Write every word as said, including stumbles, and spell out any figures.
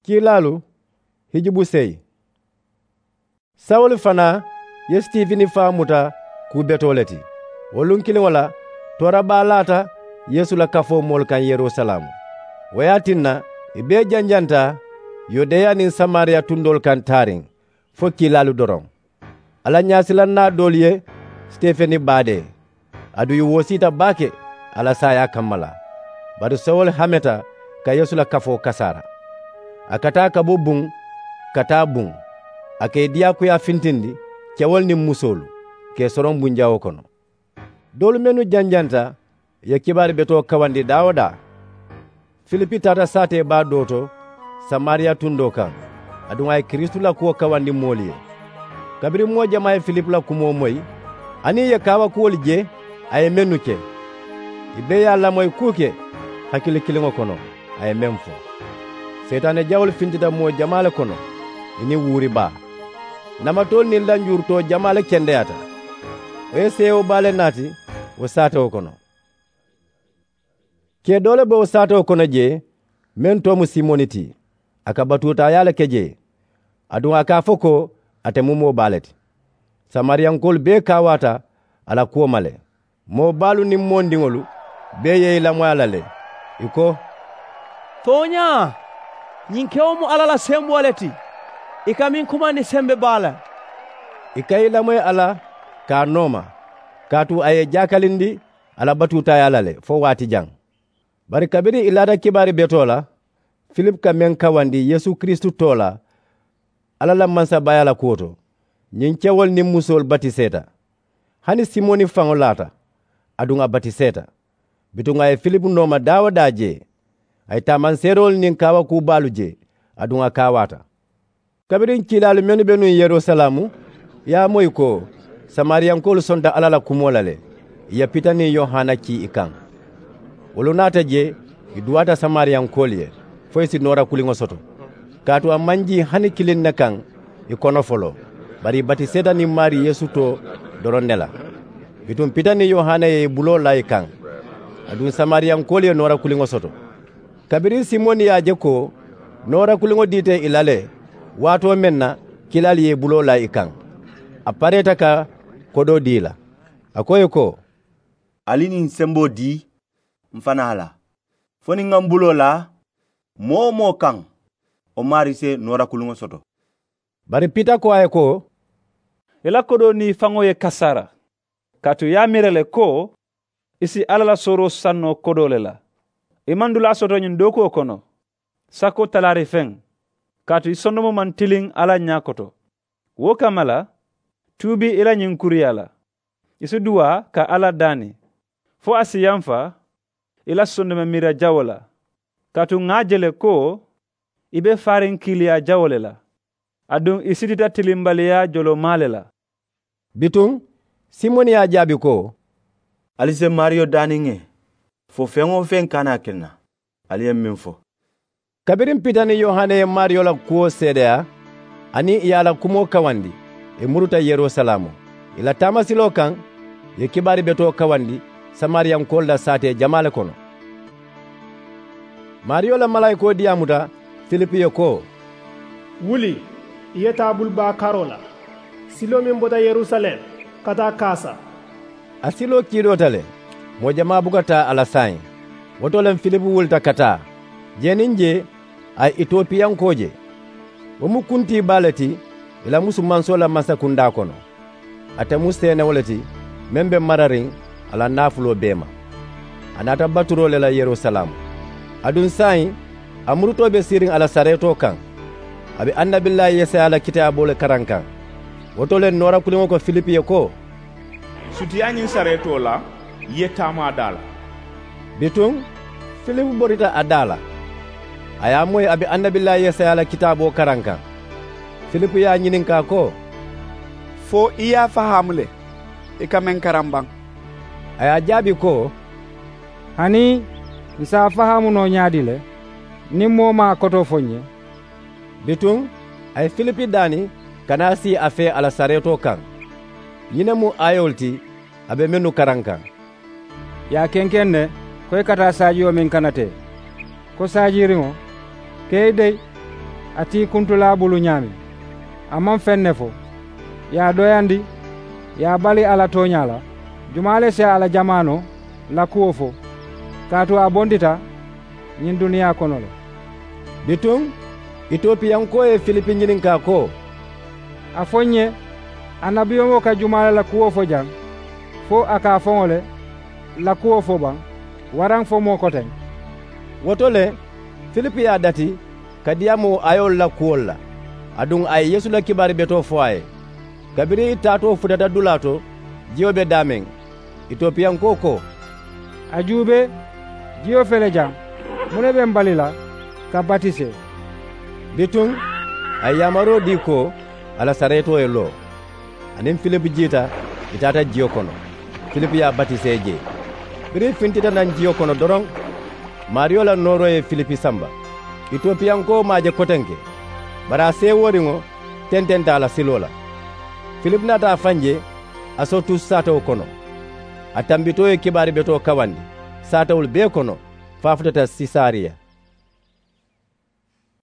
kilalu hijibu sey Sawul fana ye Steveni famuta ku betoleti wolun kilin wala tora balata Yesu la kafo mol kan Yerusalem wayatinna ibe janjanta Yudeya ni Samaria tundol kan taring fo kilalu doron ala nyasilan na dolye Stefeni bade adu yu wosita bake ala saya kammala badu Sawul hameta ka Yesu la kafo kasara akata ka bubun kata bun ake diya ku ya fintindi kewol ni musolu ke soron bunjawo kono dolu menu janjanta ye kibari beto kawandi dawoda Filipi tata sate ba doto Samaria tundo kan adu ay Kristu la ko kawandi moliye kabiri mo jama Filip la kumo moy ani ye kawa ko je ay menuke ibe yalla moy kuke hakili kilingo kono ay memfo setane jawol fintida mo jamala kono ini wuri ba namatol ni lanjurto jamala kendeyata e sewo bale nati wo sato kono ke dole be wo sato kono je men to mu simoniti aka batuta yala keje adu aka foko ate mumo baleti Samarian kol be kawata ala ko male mo balu ni mondingolu be ye la mwalale iko tonya nyinkewo mu alala semboleti ikamin kuma ni sembe bala ikai la moy ala ka noma katu aye jakalindi ala batuta yalale fo wati jang bari kabiri ilada kibari betola Filip ka men kawandi Yesu Kristu tola ala la mansa bayala koto nyin cewol ni musol batiseta hani Simoni fangolata adunga batiseta bitunga e Filip noma dawa daje ay taman serol nin kawa ku baluje adunga kawata kabirin kilalu menu benu Yerusalemu ya moy ko Samarian kol sonda alala kumolale ya pitani Yohana ki ikan wolunata je iduata Samarian kolye foysi nora kulingo soto katu amanji hani kilin nakan ikono folo bari bati seda ni mari Yesu to dorondela bitum pitani Yohana e bulo la ikan adun Samarian kolye nora kulingo soto kabiri Simoni ya jeko nora kulingo dite ilale wato menna kilali ye bulo la ikan apareta ka kodo dila akoye ko alini sembo di mfanala foni ngambulo la mo mo kan o marise nora kulungo soto bari pita ko ay ko ela kodo ni fango ye kasara katu ya mirele ko isi alala soro sanno kodole la imandula soto nyin doko kono sako talari feng katu isondomo man tiling ala nyakoto wo kamala tubi ila nyin kuriyala isu duwa ka ala dani fo asiyamfa ila sondome mira jawola katu ngajele ko ibe farin kilia jawolela adun isidita tilimbaliya jolo malela bitung Simoni ya jabi ko alise Mario daninge fo fengo fen kana kenna aliyem minfo kabirin pitani Yohane Mario la kuo sedea ani yala kumo kawandi e muruta Yerusalemu ila tamasilo kan ye kibari beto kawandi Samarian kolda sate jamale kono Mario la malaiko diamuta Filipi ko wuli yeta bulba karola silo min bota Yerusalem kata kasa asilo kirotale mo jama bugata ala sain wotolen Filipi wulta kata jeninje ay Ethiopian koje womu kunti balati ila musuman sola masakunda kono ate mustene wolati membe mararin ala nafulo bema anata baturo lela Yerusalem adun sai amruto be sirin ala sareto kan abi annabillahi yesa ala kitabole karankan wotolen nora kulingo ko Filipi ko sutiyanyin sareto la yetama dala bitung Filipi borita adala aya moy abi annabillahi yesa ala kitabo karankan Filipi ya nyininka ko fo iya fahamule ikamen karambang aya jabi ko hani isa fahamu no nyaadile ni moma koto fonye bitung ay Filipi dani kanasi afe ala sareto kan nyine mu ayolti abe menu karankan ya kenkenne koy kata saji o min kanate ko saji ringo kay dey ati kuntula bulu ñaami amman fenne fo ya doyandi ya bali ala toñala jumale se ala jamano la kuwo fo kaatu a bondita ñin duniya kono le bitun itopiyanko ye filipi ñininka ko a foñe annabiyoŋo ka jumale la kuwo fo jaŋ fo a ka foŋo le la kuwo fo baŋ waraŋ fo moo koteŋ woto le filipi ye dati ka diyamo ayol la kuwol la aduŋ a ye yesu la kibari beto fo a ye kabiri tato futata dula to jiyo be dameŋ itopiyanko ko a juube jiyo fele jaŋ mune be mbali la ka batise bitun a yamaro di ko ala sareto ye lo aniŋ filipi jiita itata jiyo kono filipi ye batise je biri fintita naŋ jiyo kono doroŋ mariyo la nooro ye filipi samba itopiyanko maje kotenke bari a see woriŋo tententa a la silo la filipi nata a fanje a so tu satawo kono a tambito ye kibari beto kawandi satawol bee kono faa futata sisariya